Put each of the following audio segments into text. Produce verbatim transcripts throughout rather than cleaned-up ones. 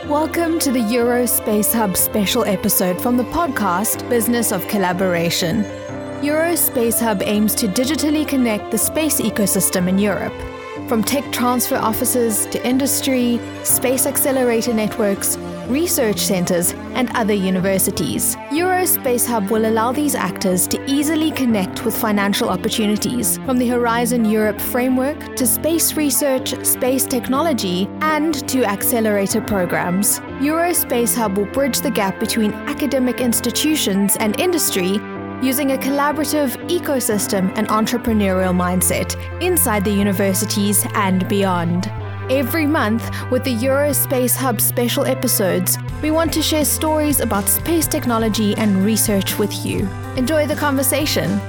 Welcome to the Eurospace Hub special episode from the podcast Business of Collaboration. Eurospace Hub aims to digitally connect the space ecosystem in Europe, from tech transfer offices to industry, space accelerator networks, research centers, and other universities. Eurospace Hub will allow these actors to easily connect with financial opportunities, from the Horizon Europe framework to space research, space technology, and to accelerator programs. Eurospace Hub will bridge the gap between academic institutions and industry using a collaborative ecosystem and entrepreneurial mindset inside the universities and beyond. Every month, with the Eurospace Hub special episodes, we want to share stories about space technology and research with you. Enjoy the conversation.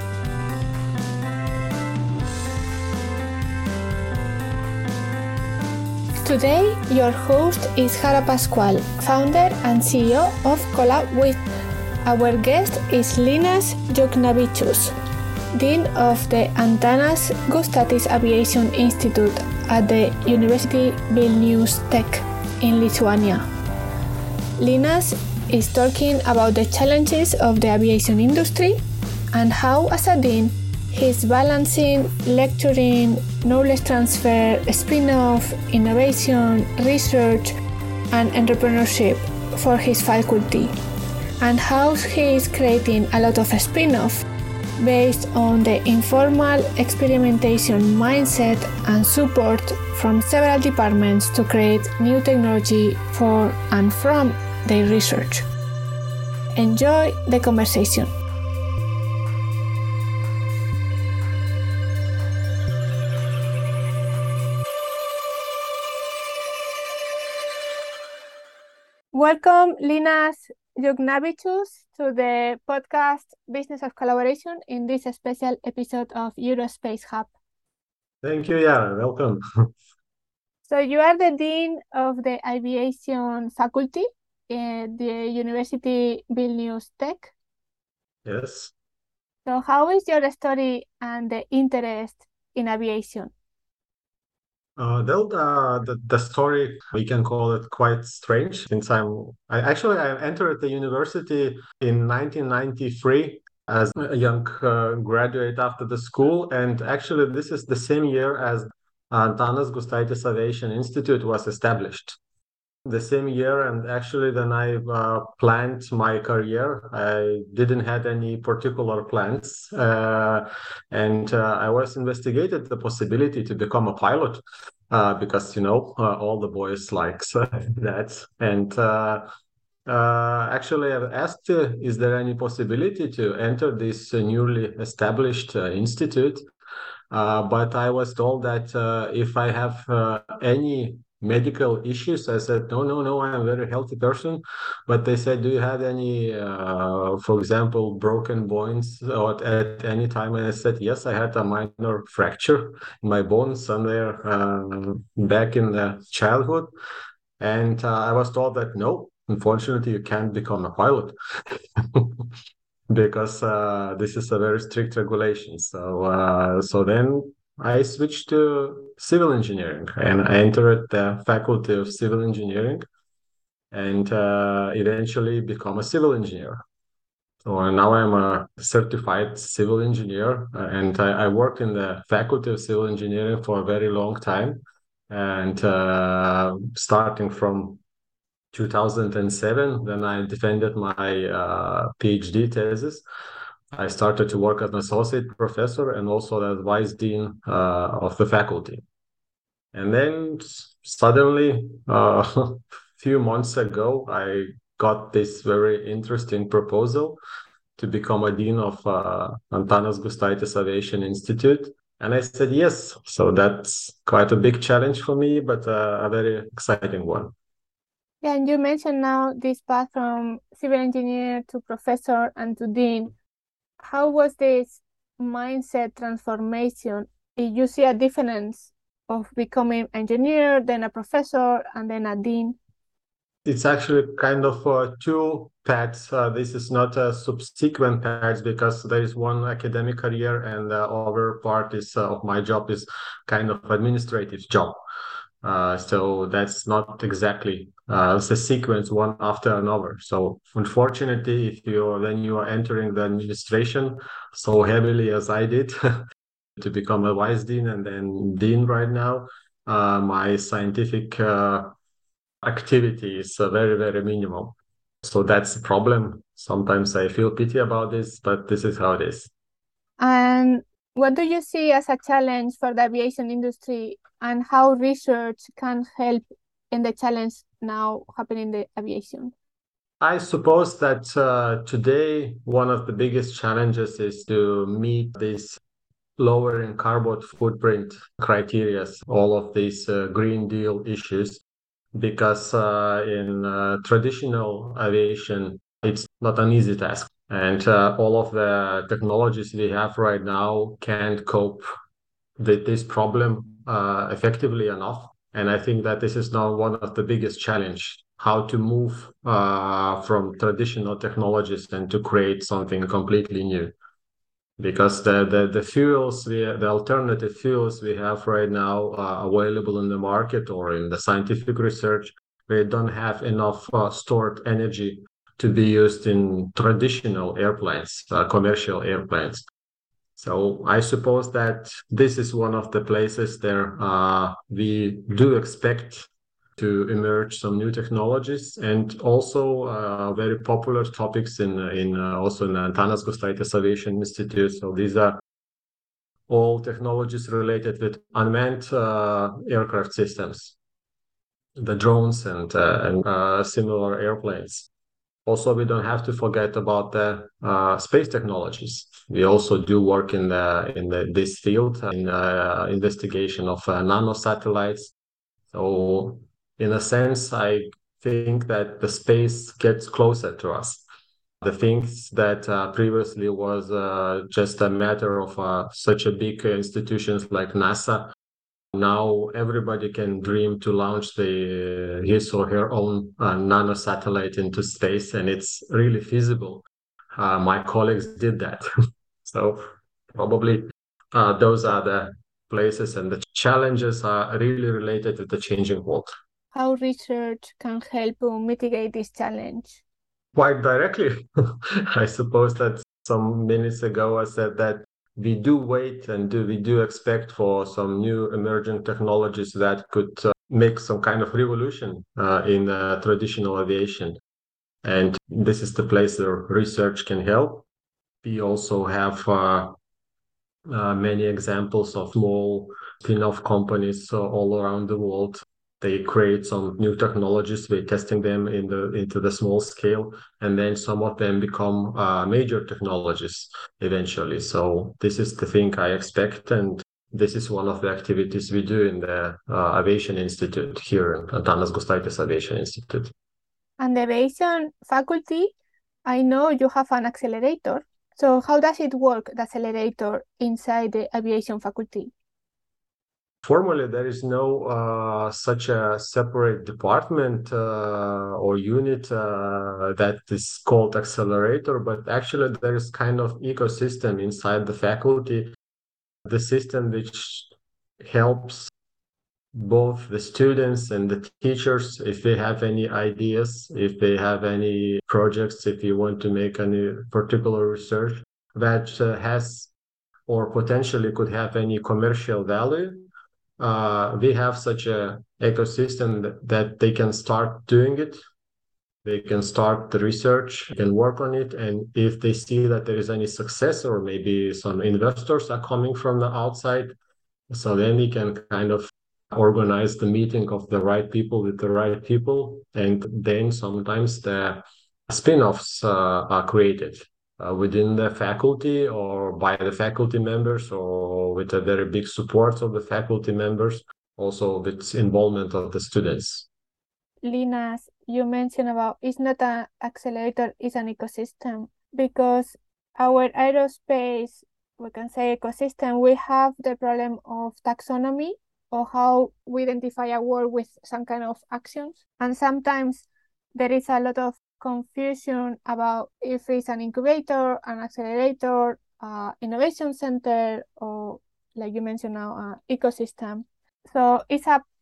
Today, your host is Jara Pascual, founder and C E O of CollabWith. Our guest is Linas Juknavicius, Dean of the Antanas Gustatis Aviation Institute at the University Vilnius Tech in Lithuania. Linas is talking about the challenges of the aviation industry and how, as a dean, he's balancing lecturing, knowledge transfer, spin-off, innovation, research, and entrepreneurship for his faculty, and how he is creating a lot of spin-off based on the informal experimentation mindset and support from several departments to create new technology for and from their research. Enjoy the conversation. Welcome, Linas Juknavicius, to the podcast Business of Collaboration in this special episode of Eurospace Hub. Thank you, Yara. Welcome. So you are the Dean of the Aviation Faculty at the University Vilnius Tech. Yes. So how is your story and the interest in aviation? Uh, well, uh, the, the story, we can call it quite strange, since I'm, I actually, I entered the university in nineteen ninety-three as a young uh, graduate after the school. And actually, this is the same year as Antanas Gustaitis Aviation Institute was established. The same year, and actually then I uh, planned my career. I didn't have any particular plans, uh, and uh, I was investigated the possibility to become a pilot uh, because, you know, uh, all the boys likes that. And uh, uh, actually I've asked, uh, is there any possibility to enter this uh, newly established uh, institute? Uh, but I was told that uh, if I have uh, any medical issues, I said, no, no, no, I'm a very healthy person. But they said, do you have any, uh, for example, broken bones or at any time? And I said, yes, I had a minor fracture in my bones somewhere uh, back in the childhood. And uh, I was told that, no, unfortunately, you can't become a pilot. Because uh, this is a very strict regulation. So, uh, so then I switched to civil engineering, and I entered the faculty of civil engineering, and uh, eventually become a civil engineer. So now I'm a certified civil engineer, uh, and I, I worked in the faculty of civil engineering for a very long time, and uh, starting from two thousand seven, then I defended my uh, PhD thesis. I started to work as an associate professor and also as vice dean uh, of the faculty. And then suddenly, a uh, few months ago, I got this very interesting proposal to become a dean of uh, Antanas Gustaitis Aviation Institute. And I said yes. So that's quite a big challenge for me, but uh, a very exciting one. Yeah, and you mentioned now this path from civil engineer to professor and to dean. How was this mindset transformation? If you see a difference of becoming engineer, then a professor, and then a dean? It's actually kind of uh, two paths. Uh, this is not a subsequent paths because there is one academic career and the other part is uh, of my job is kind of administrative job. Uh, so that's not exactly uh, it's a sequence one after another. So unfortunately, if you when you are entering the administration so heavily as I did to become a vice dean and then dean right now, uh, my scientific uh, activity is uh, very very minimal. So that's the problem. Sometimes I feel pity about this, but this is how it is. And what do you see as a challenge for the aviation industry, and how research can help in the challenge now happening in the aviation? I suppose that uh, today one of the biggest challenges is to meet these lowering carbon footprint criteria, all of these uh, Green Deal issues, because uh, in uh, traditional aviation, it's not an easy task. And uh, all of the technologies we have right now can't cope with this problem uh, effectively enough. And I think that this is now one of the biggest challenge, how to move uh, from traditional technologies and to create something completely new. Because the, the, the fuels, we, the alternative fuels we have right now uh, available in the market or in the scientific research, they don't have enough uh, stored energy to be used in traditional airplanes, uh, commercial airplanes. So I suppose that this is one of the places there uh, we do expect to emerge some new technologies, and also uh, very popular topics in in uh, also in Antanas Gustaitis Aviation Institute. So these are all technologies related with unmanned uh, aircraft systems, the drones and uh, and uh, similar airplanes. Also, we don't have to forget about the uh, space technologies. We also do work in the in the, this field in uh, investigation of uh, nano satellites. So, in a sense, I think that the space gets closer to us. The things that uh, previously was uh, just a matter of uh, such a big institutions like NASA. Now everybody can dream to launch the his or her own uh, nano satellite into space, and it's really feasible. Uh, my colleagues did that, so probably uh, those are the places, and the challenges are really related to the changing world. How research can help to mitigate this challenge? Quite directly, I suppose that some minutes ago I said that we do wait and do we do expect for some new emerging technologies that could uh, make some kind of revolution uh, in uh, traditional aviation. And this is the place where research can help. We also have uh, uh, many examples of small spin-off companies uh, all around the world. They create some new technologies, we're testing them in the into the small scale, and then some of them become uh, major technologies eventually. So this is the thing I expect, and this is one of the activities we do in the uh, Aviation Institute here in Antanas Gustaitis Aviation Institute. And the aviation faculty, I know you have an accelerator. So how does it work, the accelerator inside the aviation faculty? Formally, there is no uh, such a separate department uh, or unit uh, that is called accelerator, but actually there is kind of ecosystem inside the faculty, the system which helps both the students and the teachers if they have any ideas, if they have any projects, if you want to make any particular research that uh, has or potentially could have any commercial value. Uh, we have such a ecosystem that, that they can start doing it. They can start the research, can work on it, and if they see that there is any success or maybe some investors are coming from the outside, so then we can kind of organize the meeting of the right people with the right people, and then sometimes the spin-offs uh, are created. Uh, within the faculty or by the faculty members or with a very big support of the faculty members, also with involvement of the students. Linas, you mentioned about it's not an accelerator, it's an ecosystem, because our aerospace, we can say ecosystem, we have the problem of taxonomy or how we identify a word with some kind of actions. And sometimes there is a lot of confusion about if it's an incubator, an accelerator, uh, innovation center, or like you mentioned now, uh, ecosystem. So it's a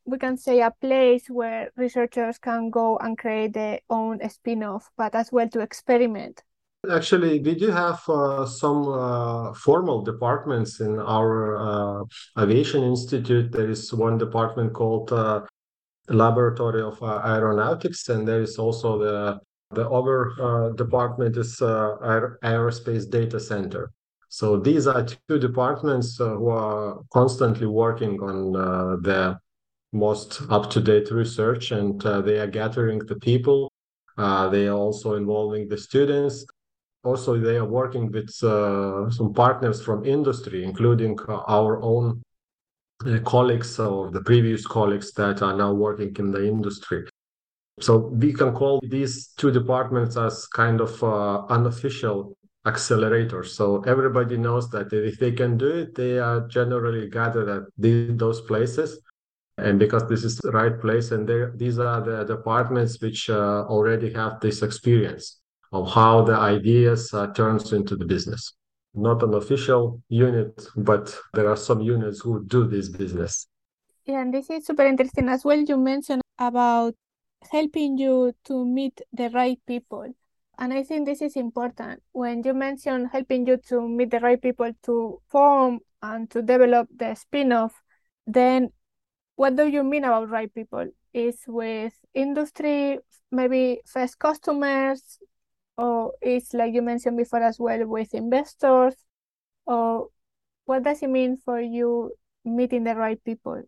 we can say, a place where researchers can go and create their own spin-off, but as well to experiment. Actually, we do have uh, some uh, formal departments in our uh, aviation institute. There is one department called uh, Laboratory of uh, Aeronautics, and there is also the the other uh, department is uh, Aer- Aerospace Data Center. So these are two departments uh, who are constantly working on uh, the most up-to-date research, and uh, they are gathering the people. Uh, they are also involving the students. Also, they are working with uh, some partners from industry, including uh, our own uh, colleagues or the previous colleagues that are now working in the industry. So we can call these two departments as kind of uh, unofficial accelerators. So everybody knows that if they can do it, they are generally gathered at the, those places. And because this is the right place, and these are the departments which uh, already have this experience of how the ideas uh, turns into the business. Not an official unit, but there are some units who do this business. Yeah, and this is super interesting as well. You mentioned about helping you to meet the right people. And I think this is important. When you mention helping you to meet the right people to form and to develop the spin-off, then what do you mean about right people? Is with industry, maybe first customers, or is like you mentioned before as well with investors? Or what does it mean for you meeting the right people?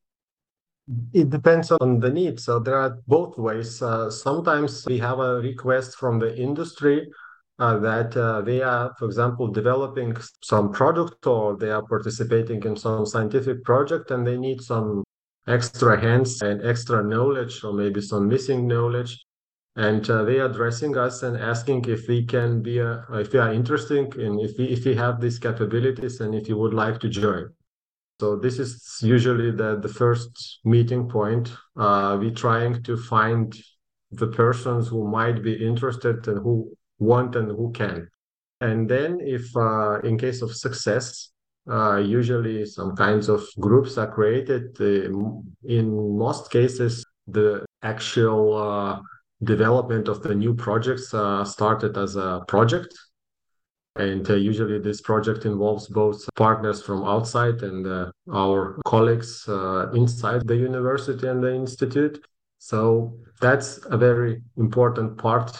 It depends on the need. So there are both ways. Uh, sometimes we have a request from the industry uh, that uh, they are, for example, developing some product or they are participating in some scientific project and they need some extra hands and extra knowledge or maybe some missing knowledge. And uh, they are addressing us and asking if we can be, a, if we are interested in, if we, if we have these capabilities and if you would like to join. So this is usually the, the first meeting point. Uh, we're trying to find the persons who might be interested and who want and who can. And then if uh, in case of success, uh, usually some kinds of groups are created. Uh, in most cases, the actual uh, development of the new projects uh, started as a project. And uh, usually this project involves both partners from outside and uh, our colleagues uh, inside the university and the institute. So that's a very important part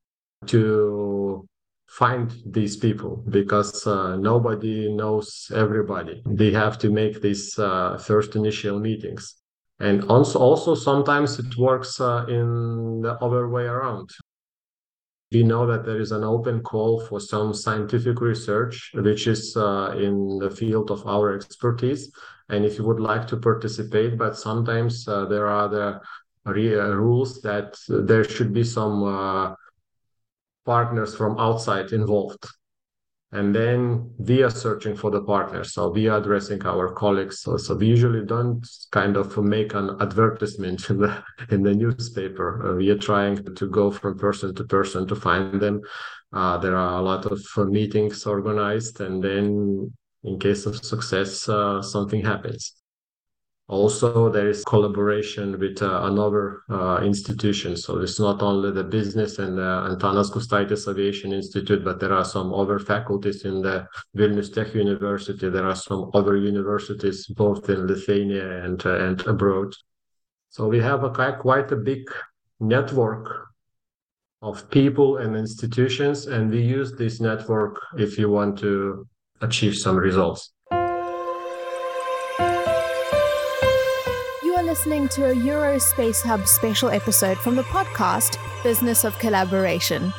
to find these people because uh, nobody knows everybody. They have to make these uh, first initial meetings. And also, also sometimes it works uh, in the other way around. We know that there is an open call for some scientific research, which is uh, in the field of our expertise. And if you would like to participate, but sometimes uh, there are the re- uh, rules that there should be some uh, partners from outside involved. And then we are searching for the partners. So we are addressing our colleagues. So, so we usually don't kind of make an advertisement in the in the newspaper. Uh, we are trying to go from person to person to find them. Uh, there are a lot of uh, meetings organized, and then in case of success, uh, something happens. Also, there is collaboration with uh, another uh, institution. So it's not only the business and the Antanas Gustaitis Aviation Institute, but there are some other faculties in the Vilnius Tech University. There are some other universities, both in Lithuania and, uh, and abroad. So we have a quite a big network of people and institutions, and we use this network if you want to achieve some results. Listening to a Eurospace Hub special episode from the podcast Business of Collaboration.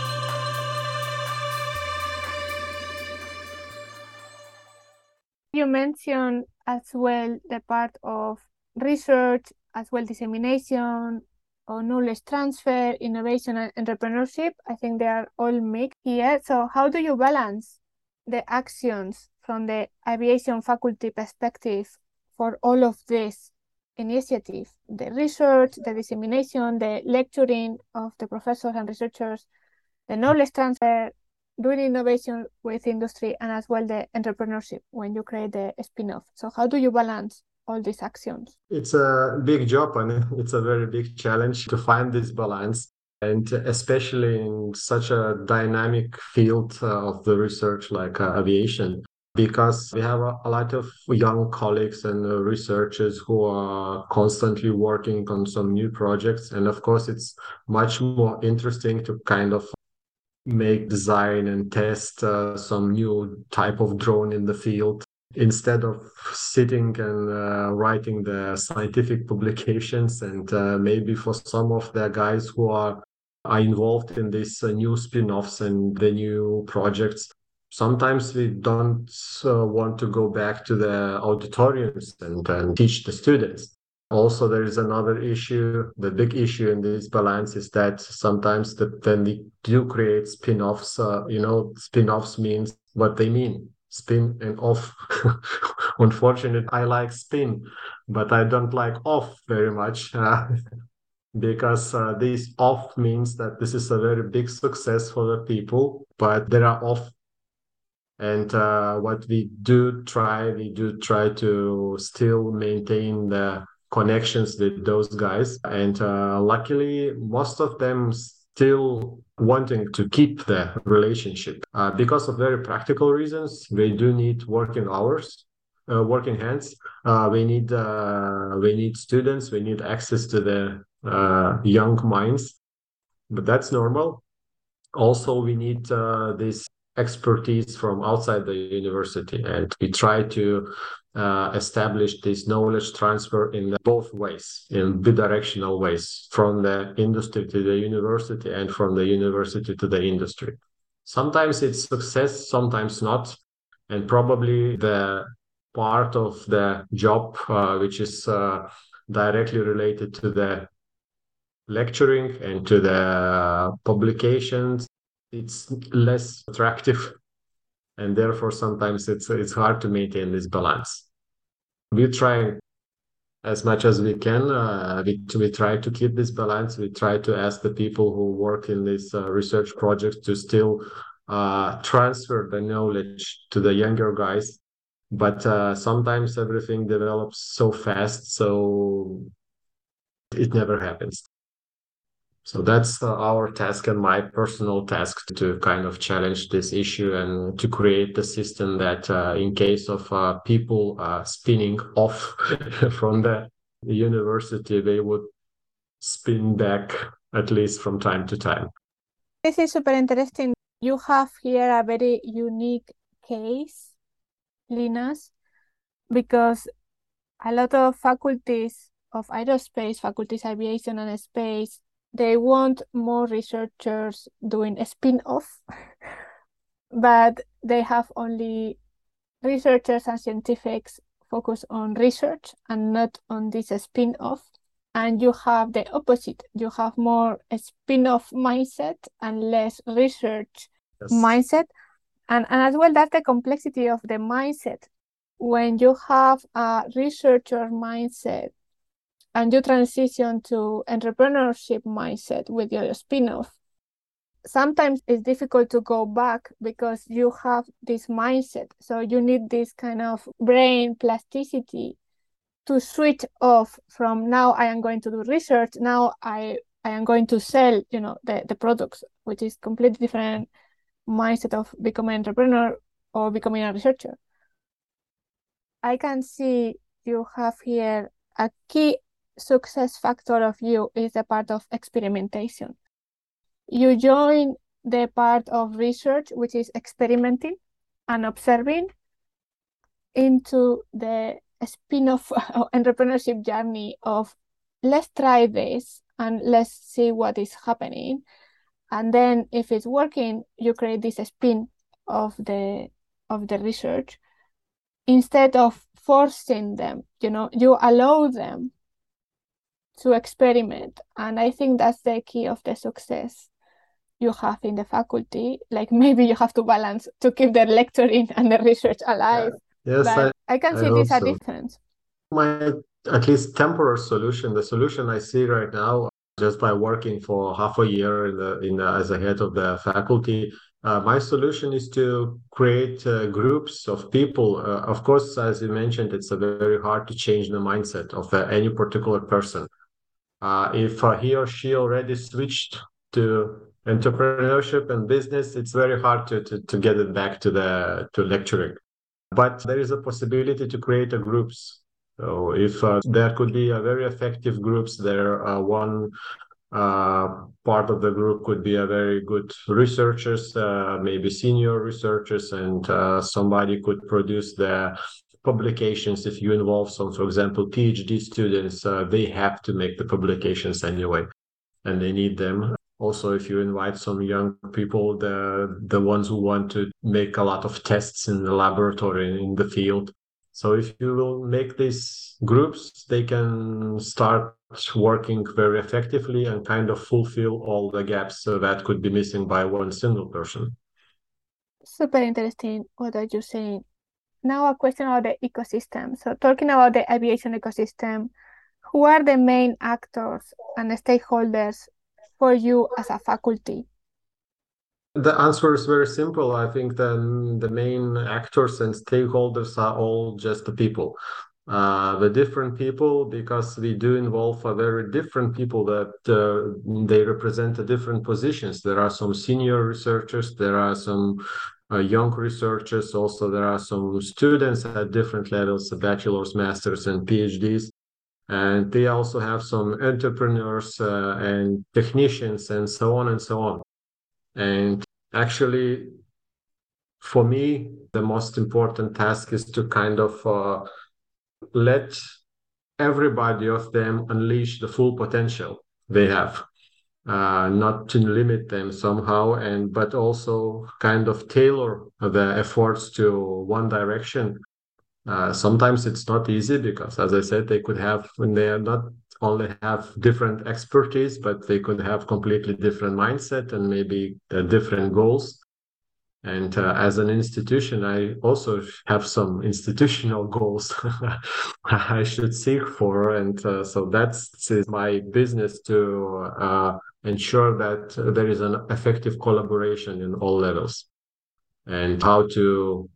You mentioned as well the part of research, as well dissemination, or knowledge transfer, innovation, and entrepreneurship. I think they are all mixed here. So how do you balance the actions from the aviation faculty perspective for all of this initiative, the research, the dissemination, the lecturing of the professors and researchers, the knowledge transfer, doing innovation with industry, and as well the entrepreneurship when you create the spin-off? So how do you balance all these actions? It's a big job and it's a very big challenge to find this balance. And especially in such a dynamic field uh, of the research like uh, aviation, because we have a, a lot of young colleagues and uh, researchers who are constantly working on some new projects. And of course, it's much more interesting to kind of make, design, and test uh, some new type of drone in the field instead of sitting and uh, writing the scientific publications. And uh, maybe for some of the guys who are, are involved in these uh, new spin-offs and the new projects, sometimes we don't uh, want to go back to the auditoriums and, and teach the students. Also, there is another issue. The big issue in this balance is that sometimes that when we do create spin-offs, uh, you know, spin-offs means what they mean. Spin and off. Unfortunately, I like spin, but I don't like off very much uh, because uh, this off means that this is a very big success for the people, but there are off. And uh, what we do try, we do try to still maintain the connections with those guys. And uh, luckily, most of them still wanting to keep the relationship uh, because of very practical reasons. We do need working hours, uh, working hands. Uh, we need uh, we need students. We need access to the uh, young minds, but that's normal. Also, we need uh, this expertise from outside the university, and we try to uh, establish this knowledge transfer in both ways, in bidirectional ways, from the industry to the university and from the university to the industry. Sometimes it's success, sometimes not, and probably the part of the job uh, which is uh, directly related to the lecturing and to the publications, it's less attractive, and therefore sometimes it's it's hard to maintain this balance. We try as much as we can. Uh, we, we try to keep this balance. We try to ask the people who work in these uh, research projects to still uh, transfer the knowledge to the younger guys. But uh, sometimes everything develops so fast, so it never happens. So that's uh, our task and my personal task to kind of challenge this issue and to create the system that uh, in case of uh, people uh, spinning off from the university, they would spin back at least from time to time. This is super interesting. You have here a very unique case, Linas, because a lot of faculties of aerospace, faculties aviation and space, they want more researchers doing a spin-off, but they have only researchers and scientifics focus on research and not on this spin-off. And you have the opposite. You have more a spin-off mindset and less research yes. mindset. And, and as well, that's the complexity of the mindset. When you have a researcher mindset, and you transition to entrepreneurship mindset with your spin-off, sometimes it's difficult to go back because you have this mindset. So you need this kind of brain plasticity to switch off from now I am going to do research, now I, I am going to sell, you know, the, the products, which is completely different mindset of becoming an entrepreneur or becoming a researcher. I can see you have here a key success factor of you is the part of experimentation. You join the part of research, which is experimenting and observing, into the spin-off entrepreneurship journey of let's try this and let's see what is happening. And then if it's working, you create this spin of the of the research instead of forcing them, you know, you allow them to experiment. And I think that's the key of the success you have in the faculty. Like maybe you have to balance to keep the lecturing and the research alive. Yeah. Yes, but I, I can see I this a so. difference. My at least temporary solution, the solution I see right now, just by working for half a year in the in the, as a head of the faculty, Uh, my solution is to create uh, groups of people. Uh, of course, as you mentioned, it's a very hard to change the mindset of uh, any particular person. Uh, if uh, he or she already switched to entrepreneurship and business, it's very hard to, to, to get it back to the to lecturing. But there is a possibility to create a groups. So if uh, there could be a very effective groups there, uh, one uh, part of the group could be a very good researchers, uh, maybe senior researchers, and uh, somebody could produce the publications. If you involve some, for example, PhD students, uh, they have to make the publications anyway, and they need them. Also, if you invite some young people, the the ones who want to make a lot of tests in the laboratory in the field. So if you will make these groups, they can start working very effectively and kind of fulfill all the gaps that could be missing by one single person. Super interesting what are you saying. Now a question about the ecosystem. So talking about the aviation ecosystem, who are the main actors and stakeholders for you as a faculty? The answer is very simple. I think the, the main actors and stakeholders are all just the people. Uh, the different people, because we do involve a very different people that uh, they represent the different positions. There are some senior researchers, there are some uh, young researchers, also there are some students at different levels, bachelor's, master's, and PhDs. And they also have some entrepreneurs uh, and technicians and so on and so on. And actually, for me, the most important task is to kind of uh, let everybody of them unleash the full potential they have, uh, not to limit them somehow, and but also kind of tailor the efforts to one direction. Uh, sometimes it's not easy because, as I said, they could have, when they are not only have different expertise, but they could have completely different mindset and maybe uh, different goals. And uh, as an institution, I also have some institutional goals I should seek for. And uh, so that's my business to uh, ensure that there is an effective collaboration in all levels, and how to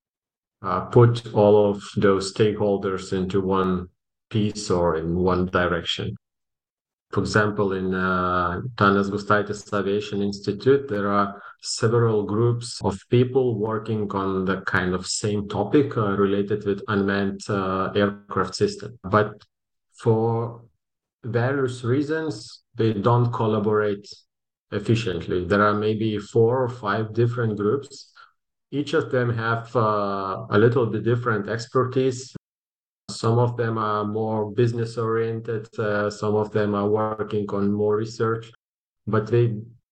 uh, put all of those stakeholders into one piece or in one direction. For example, in uh, Tanas Gustaitis Aviation Institute, there are several groups of people working on the kind of same topic uh, related with unmanned uh, aircraft system. But for various reasons, they don't collaborate efficiently. There are maybe four or five different groups. Each of them have uh, a little bit different expertise. Some of them are more business oriented, uh, some of them are working on more research, but they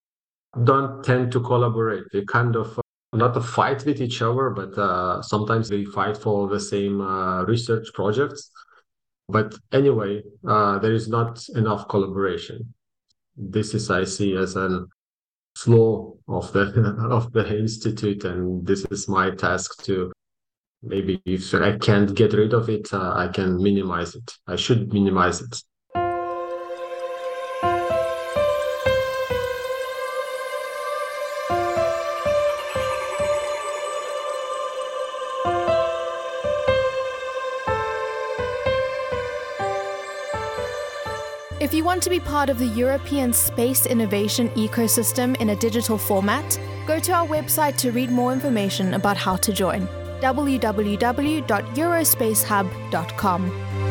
don't tend to collaborate. They kind of uh, not a fight with each other, but uh, sometimes they fight for the same uh, research projects. But anyway, uh, there is not enough collaboration. This is, I see, as an flaw of the of the institute, and this is my task to. Maybe if I can't get rid of it, uh, I can minimize it. I should minimize it. If you want to be part of the European space innovation ecosystem in a digital format, go to our website to read more information about how to join. w w w dot eurospacehub dot com.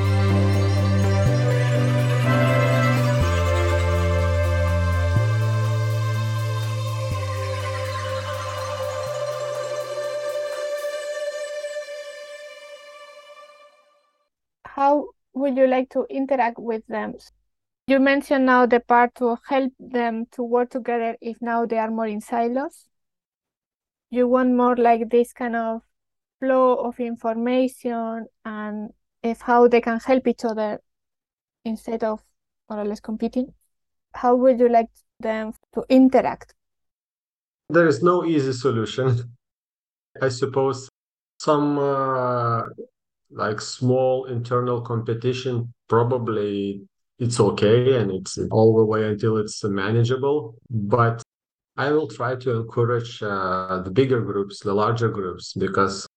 How would you like to interact with them? You mentioned now the part to help them to work together if now they are more in silos. You want more like this kind of flow of information and if how they can help each other instead of more or less competing. How would you like them to interact? There is no easy solution. I suppose some uh, like small internal competition, probably it's okay and it's all the way until it's manageable. But I will try to encourage uh, the bigger groups, the larger groups, because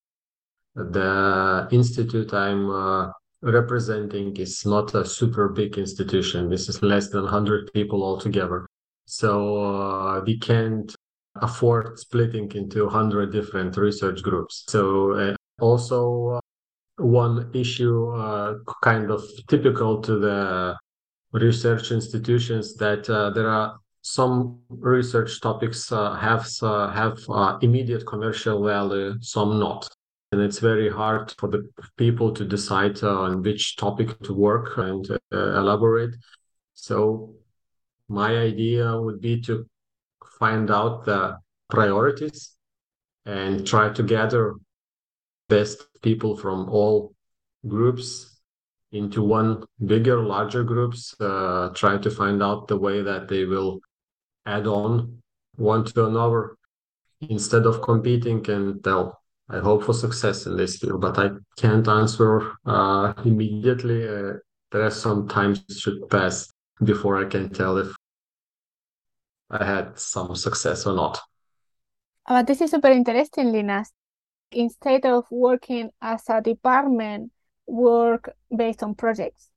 the institute I'm uh, representing is not a super big institution. This is less than one hundred people altogether. So uh, we can't afford splitting into one hundred different research groups. So uh, also uh, one issue uh, kind of typical to the research institutions that uh, there are some research topics uh, have uh, have uh, immediate commercial value, some not. And it's very hard for the people to decide uh, on which topic to work and uh, elaborate. So my idea would be to find out the priorities and try to gather best people from all groups into one bigger, larger groups, uh, try to find out the way that they will add on one to another instead of competing. And well, I hope for success in this field, but I can't answer uh, immediately. Uh, there are some times should pass before I can tell if I had some success or not. Uh, this is super interesting, Linus. Instead of working as a department, work based on projects.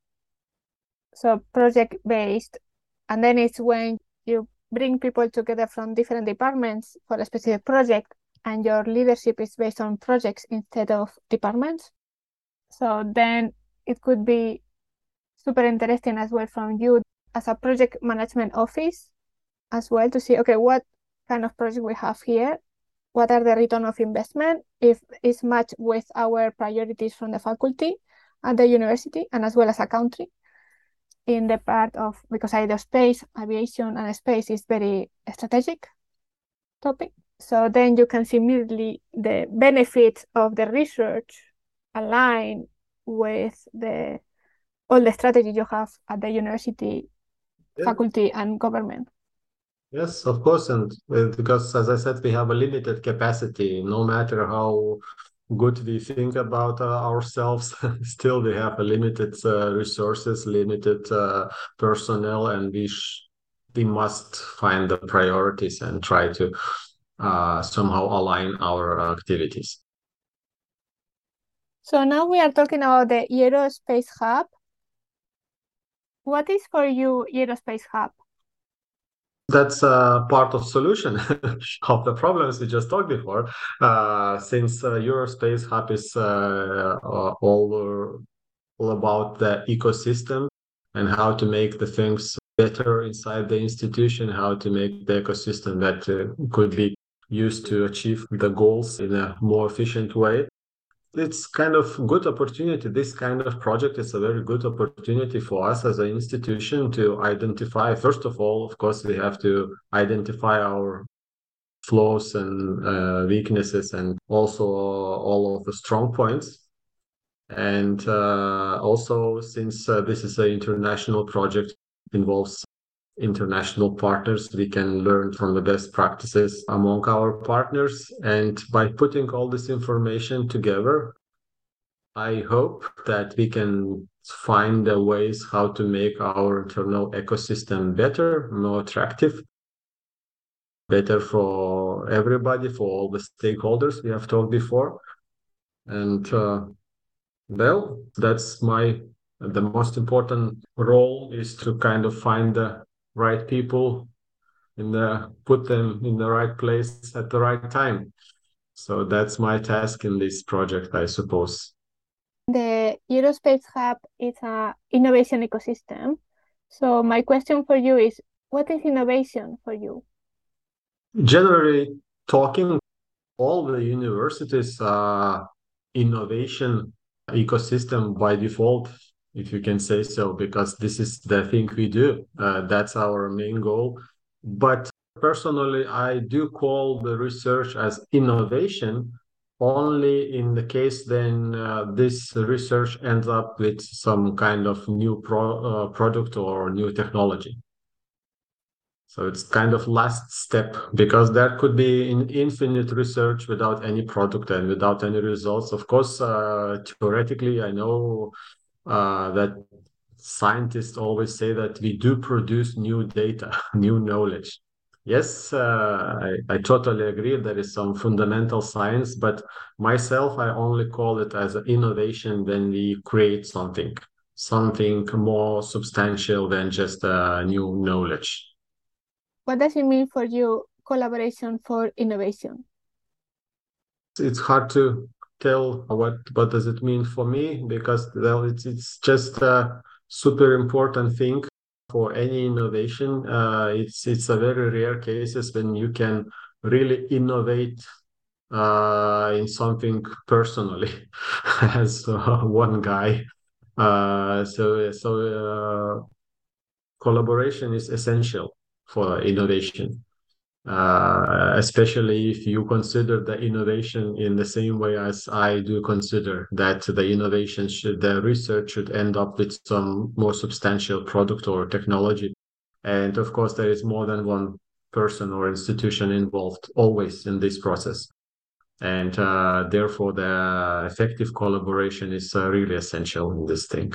So project based, and then it's when you bring people together from different departments for a specific project, and your leadership is based on projects instead of departments. So then it could be super interesting as well from you as a project management office as well to see, okay, what kind of project we have here, what are the return of investment, if it's matched with our priorities from the faculty at the university and as well as a country in the part of, because aerospace, aviation and space is very strategic topic. So then you can see immediately the benefits of the research align with the all the strategy you have at the university, yeah. Faculty and government. Yes, of course, and uh, because as I said, we have a limited capacity. No matter how good we think about uh, ourselves, still we have a limited uh, resources, limited uh, personnel, and we sh- we must find the priorities and try to uh, somehow align our activities. So now we are talking about the Aerospace Hub. What is for you Aerospace Hub? That's a part of solution of the problems we just talked before. Uh, since uh, Aerospace Hub is uh, all, all about the ecosystem and how to make the things better inside the institution, how to make the ecosystem that uh, could be used to achieve the goals in a more efficient way. It's kind of good opportunity. This kind of project is a very good opportunity for us as an institution to identify. First of all, of course, we have to identify our flaws and uh, weaknesses and also all of the strong points. And uh, also, since uh, this is an international project, involves international partners, we can learn from the best practices among our partners. And by putting all this information together, I hope that we can find the ways how to make our internal ecosystem better, more attractive, better for everybody, for all the stakeholders we have talked before. And uh, well, that's my, the most important role is to kind of find the right people in the, put them in the right place at the right time. So that's my task in this project, I suppose. The Aerospace Hub is an innovation ecosystem. So my question for you is, what is innovation for you? Generally talking, all the universities are innovation ecosystem by default, if you can say so, because this is the thing we do. Uh, that's our main goal. But personally, I do call the research as innovation only in the case then uh, this research ends up with some kind of new pro- uh, product or new technology. So it's kind of last step, because there could be in infinite research without any product and without any results. Of course, uh, theoretically, I know uh, that scientists always say that we do produce new data, new knowledge. Yes, uh, I, I totally agree. There is some fundamental science, but myself, I only call it as an innovation when we create something, something more substantial than just uh, new knowledge. What does it mean for you, collaboration for innovation? It's hard to tell what what does it mean for me because well, it's it's just a super important thing for any innovation. Uh, it's it's a very rare cases when you can really innovate uh, in something personally as uh, one guy. Uh, so so uh, collaboration is essential for innovation, uh, especially if you consider the innovation in the same way as I do consider that the innovation should, the research should end up with some more substantial product or technology. And of course, there is more than one person or institution involved always in this process. And uh, therefore, the effective collaboration is uh, really essential in this thing.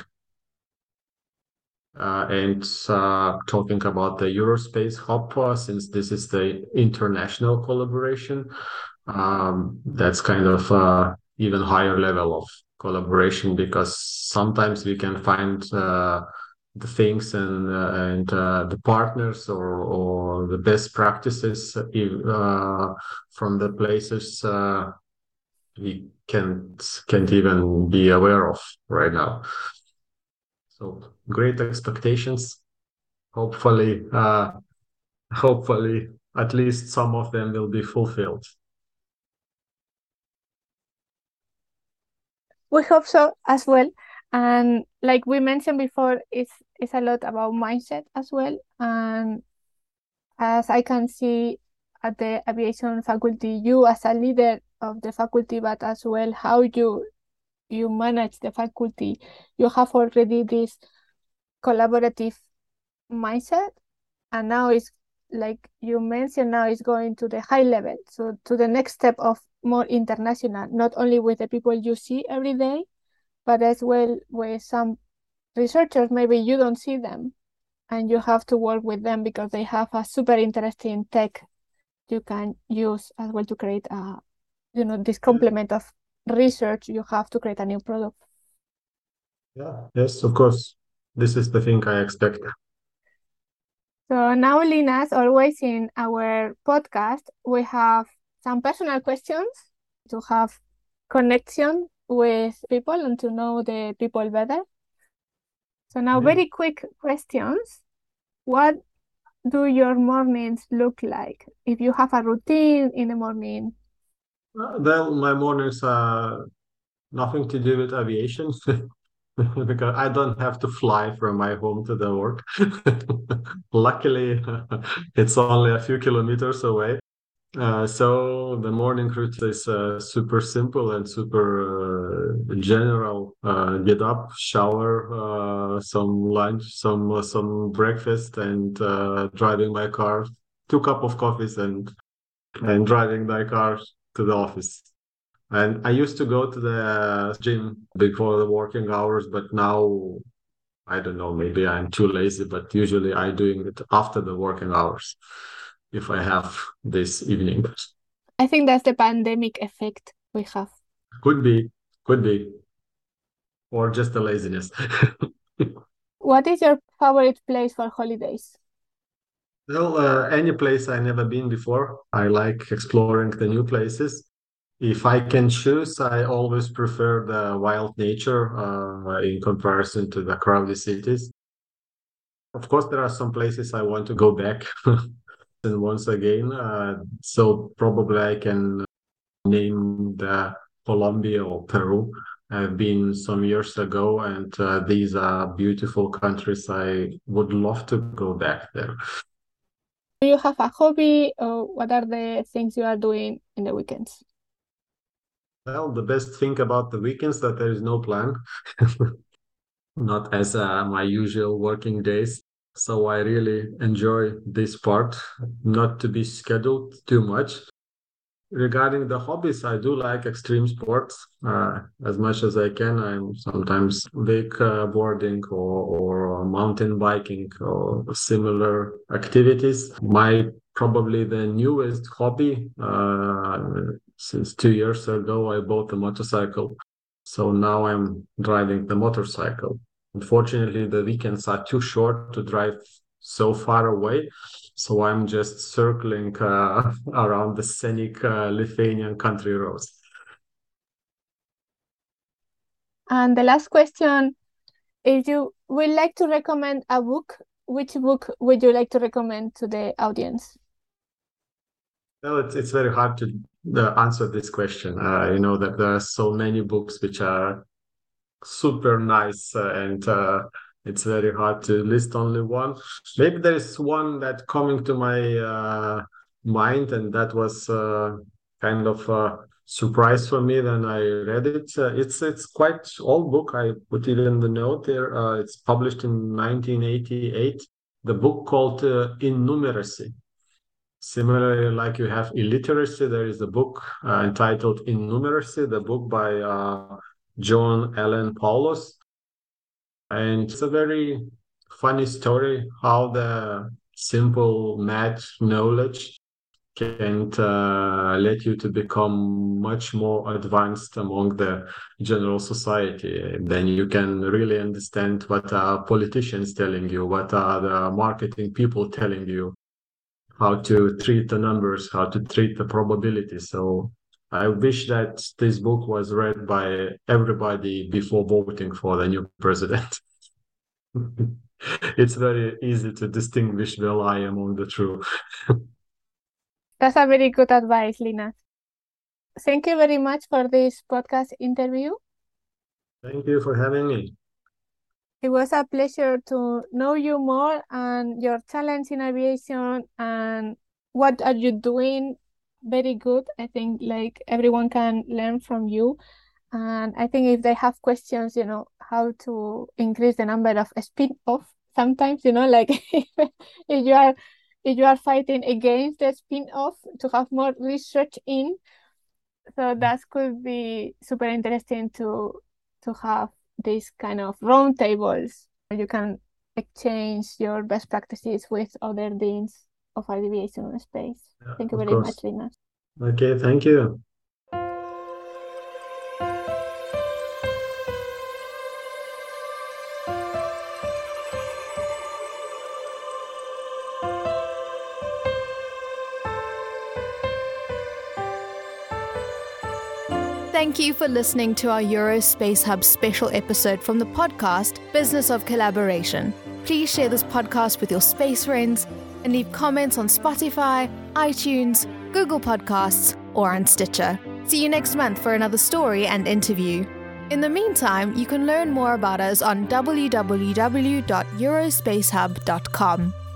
Uh, and uh, talking about the Eurospace Hub, uh, since this is the international collaboration, um, that's kind of uh, even higher level of collaboration because sometimes we can find uh, the things and uh, and uh, the partners or or the best practices uh, from the places uh, we can't can't even be aware of right now. So great expectations. Hopefully, uh, hopefully, at least some of them will be fulfilled. We hope so as well. And like we mentioned before, it's it's a lot about mindset as well. And as I can see at the aviation faculty, you as a leader of the faculty, but as well how you you manage the faculty, you have already this collaborative mindset, and now it's like you mentioned, now it's going to the high level, so to the next step of more international, not only with the people you see every day, but as well with some researchers maybe you don't see them and you have to work with them because they have a super interesting tech you can use as well to create a, you know, this complement of research. You have to create a new product. Yeah, yes, of course. This is the thing I expect. So now, Lina, as always in our podcast, we have some personal questions to have connection with people and to know the people better. So now, Yeah. very quick questions. What do your mornings look like? If you have a routine in the morning? Uh, Well, my mornings are nothing to do with aviation because I don't have to fly from my home to the work. Luckily, it's only a few kilometers away. Uh, so the morning routine is uh, super simple and super uh, general. Uh, get up, shower, uh, some lunch, some uh, some breakfast, and uh, driving my car. Two cup of coffees and and driving my car to the office. And I used to go to the gym before the working hours, but now I don't know, maybe I'm too lazy, but usually I doing it after the working hours if I have this evening. I think that's the pandemic effect we have. Could be, could be, or just the laziness. What is your favorite place for holidays? Well, uh, any place I never been before. I like exploring the new places. If I can choose, I always prefer the wild nature uh, in comparison to the crowded cities. Of course, there are some places I want to go back and once again. Uh, so probably I can name the Colombia or Peru. I've been some years ago, and uh, these are beautiful countries. I would love to go back there. Do you have a hobby, or what are the things you are doing in the weekends? Well, the best thing about the weekends that there is no plan, not as uh, my usual working days. So I really enjoy this part, not to be scheduled too much. Regarding the hobbies, I do like extreme sports uh, as much as I can. I'm sometimes wakeboarding or, or mountain biking or similar activities. My probably the newest hobby. Uh, since two years ago, I bought a motorcycle. So now I'm driving the motorcycle. Unfortunately, the weekends are too short to drive so far away. So I'm just circling uh, around the scenic uh, Lithuanian country roads. And the last question, if you would like to recommend a book, which book would you like to recommend to the audience? Well, it's, it's very hard to uh, answer this question. Uh, you know that there are so many books which are super nice uh, and uh, it's very hard to list only one. Maybe there is one that coming to my uh, mind, and that was uh, kind of a surprise for me when I read it. Uh, it's it's quite old book. I put it in the note there. Uh, it's published in nineteen eighty-eight. The book called uh, Innumeracy. Similarly, like you have illiteracy, there is a book uh, entitled Innumeracy, the book by uh, John Allen Paulos. And it's a very funny story how the simple math knowledge can uh, let you to become much more advanced among the general society. Then you can really understand what are politicians telling you, what are the marketing people telling you, how to treat the numbers, how to treat the probability. So I wish that this book was read by everybody before voting for the new president. It's very easy to distinguish the lie among the true. That's a very good advice, Linas. Thank you very much for this podcast interview. Thank you for having me. It was a pleasure to know you more and your talents in aviation and what are you doing. Very good. I think like everyone can learn from you. And I think if they have questions, you know, how to increase the number of spin-off sometimes, you know, like if, if you are if you are fighting against the spin-off to have more research in. So that could be super interesting to to have these kind of round tables where you can exchange your best practices with other deans of aviation space. Yeah, thank you of very course. much, Linas. Okay, thank you. Thank you for listening to our Eurospace Hub special episode from the podcast Business of Collaboration. Please share this podcast with your space friends and leave comments on Spotify, iTunes, Google Podcasts, or on Stitcher. See you next month for another story and interview. In the meantime, you can learn more about us on w w w dot eurospace hub dot com.